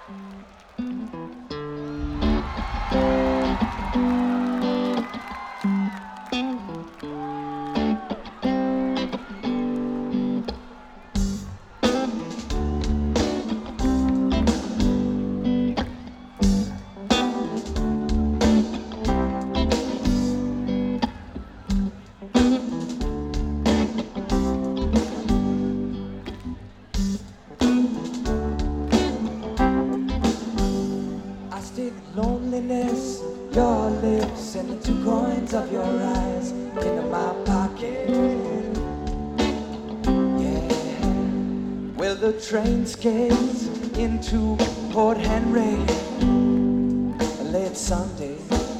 Loneliness, your lips and the 2 coins of your eyes into my pocket. Yeah. Well, the train skates into Port Henry late Sunday.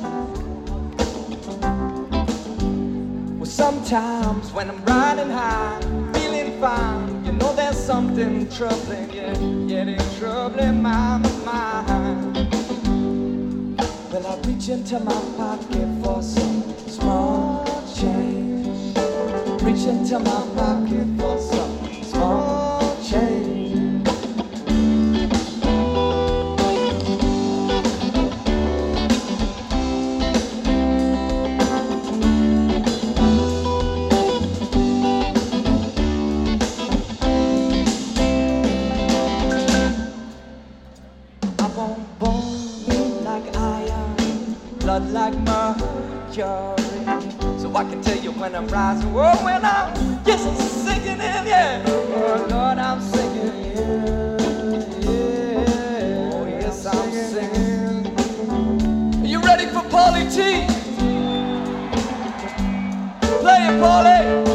Well, sometimes when I'm riding high, feeling fine, you know there's something troubling, yeah, it's troubling my mind. Well, I reach into my pocket for some small change. Reach into my pocket for some small change. I won't bone like iron, blood like mercury, so I can tell you when I'm rising, oh, when I'm just singing it, yeah. Oh Lord, I'm singing, yeah. Oh yes, I'm singing. Are you ready for Pauly T? Play it, Pauly.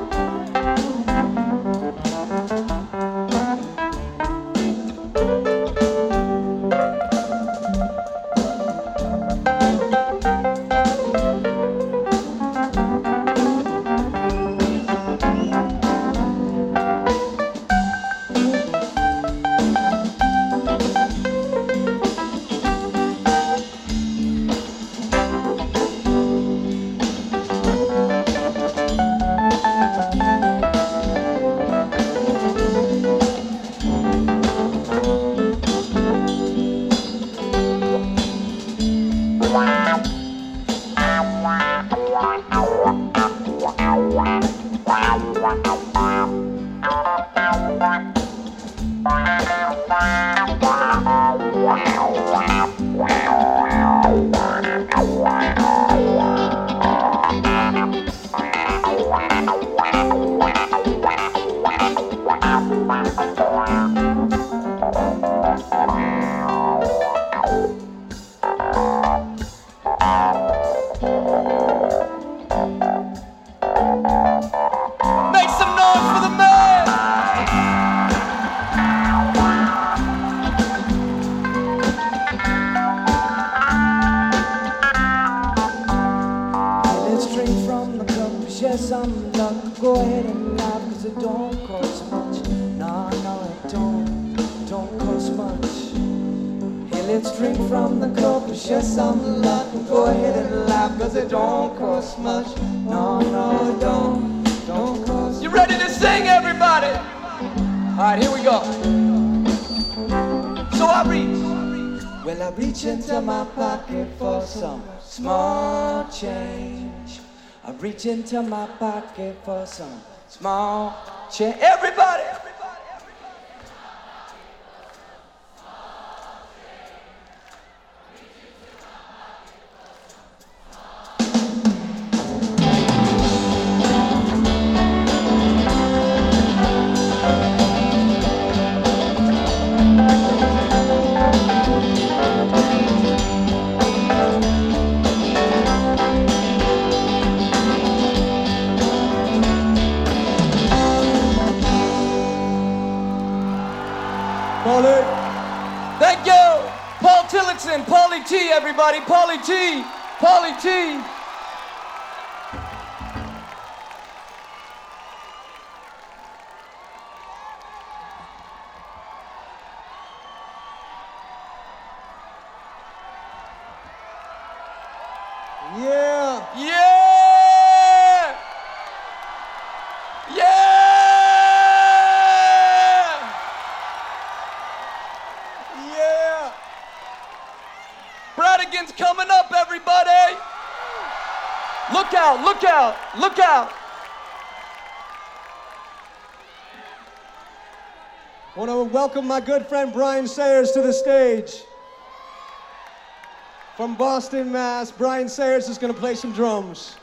Some luck, go ahead and laugh, cause it don't cost much. No, it don't cost much. Hey, let's drink from the cup and share some luck. Go ahead and laugh, cause it don't cost much. No, it don't cost. You ready to sing, everybody? Alright, here we go. So I reach into my pocket for some small change. I reach into my pocket for some small change. Everybody! Pauly. Thank you. Paul Tillotson, Pauly T, everybody. Pauly T. Pauly T. Yeah. Yeah. Yeah. Yeah. Cardigan's coming up, everybody! Look out, look out, look out! I want to welcome my good friend Brian Sayers to the stage. From Boston, Mass, Brian Sayers is going to play some drums.